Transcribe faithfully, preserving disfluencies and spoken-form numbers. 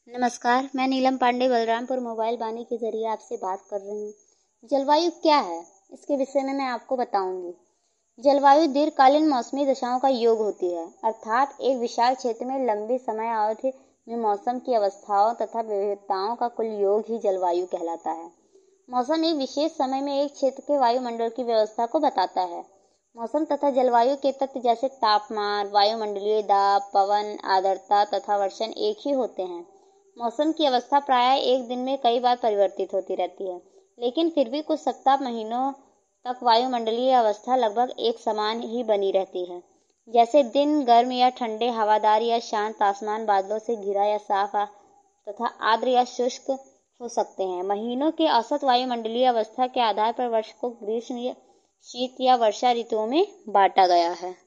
नमस्कार, मैं नीलम पांडे बलरामपुर मोबाइल वाणी के जरिए आपसे बात कर रही हूँ। जलवायु क्या है, इसके विषय में मैं आपको बताऊंगी। जलवायु दीर्घकालीन मौसमी दशाओं का योग होती है, अर्थात एक विशाल क्षेत्र में लंबी समय अवधि में मौसम की अवस्थाओं तथा विविधताओं का कुल योग ही जलवायु कहलाता है। मौसम एक विशेष समय में एक क्षेत्र के वायुमंडल की व्यवस्था को बताता है। मौसम तथा जलवायु के तत्व जैसे तापमान, वायुमंडलीय दाब, पवन, आर्द्रता तथा वर्षण एक ही होते हैं। मौसम की अवस्था प्रायः एक दिन में कई बार परिवर्तित होती रहती है, लेकिन फिर भी कुछ सप्ताह महीनों तक वायुमंडलीय अवस्था लगभग एक समान ही बनी रहती है। जैसे दिन गर्म या ठंडे, हवादार या शांत, आसमान बादलों से घिरा या साफ तथा आर्द्र या शुष्क हो सकते हैं। महीनों के औसत वायुमंडलीय अवस्था के आधार पर वर्ष को ग्रीष्म, शीत या वर्षा ऋतुओं में बांटा गया है।